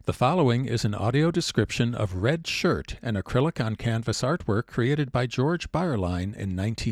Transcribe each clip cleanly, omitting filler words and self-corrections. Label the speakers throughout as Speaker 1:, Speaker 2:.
Speaker 1: The following is an audio description of Red Shirt, an acrylic on canvas artwork created by George Bayerlein in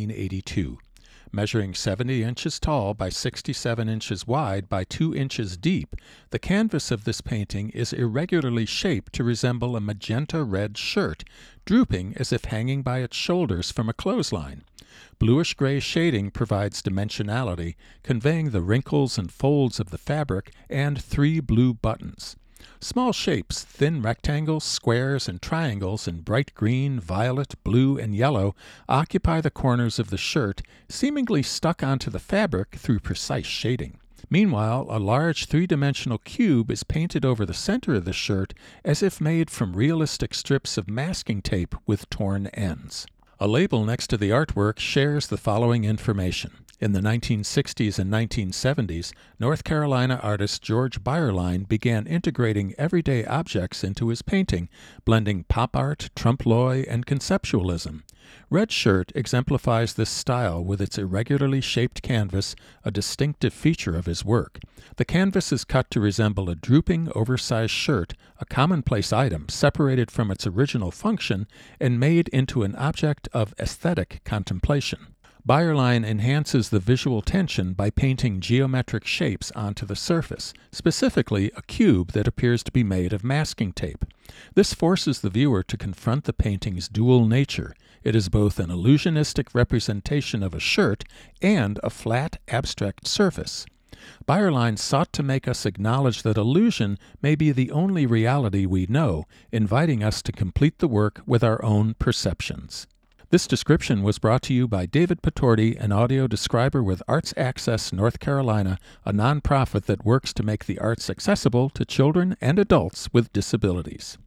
Speaker 1: 1982. Measuring 70 inches tall by 67 inches wide by 2 inches deep, the canvas of this painting is irregularly shaped to resemble a magenta red shirt, drooping as if hanging by its shoulders from a clothesline. Bluish-gray shading provides dimensionality, conveying the wrinkles and folds of the fabric and 3 blue buttons. Small shapes, thin rectangles, squares, and triangles in bright green, violet, blue, and yellow occupy the corners of the shirt, seemingly stuck onto the fabric through precise shading. Meanwhile, a large three-dimensional cube is painted over the center of the shirt as if made from realistic strips of masking tape with torn ends. A label next to the artwork shares the following information. In the 1960s and 1970s, North Carolina artist George Bayerlein began integrating everyday objects into his painting, blending pop art, trompe-l'oeil, and conceptualism. Red Shirt exemplifies this style with its irregularly shaped canvas, a distinctive feature of his work. The canvas is cut to resemble a drooping, oversized shirt, a commonplace item separated from its original function and made into an object of aesthetic contemplation. Bayerlein enhances the visual tension by painting geometric shapes onto the surface, specifically a cube that appears to be made of masking tape. This forces the viewer to confront the painting's dual nature. It is both an illusionistic representation of a shirt and a flat, abstract surface. Bayerlein sought to make us acknowledge that illusion may be the only reality we know, inviting us to complete the work with our own perceptions. This description was brought to you by David Patordi, an audio describer with Arts Access North Carolina, a nonprofit that works to make the arts accessible to children and adults with disabilities.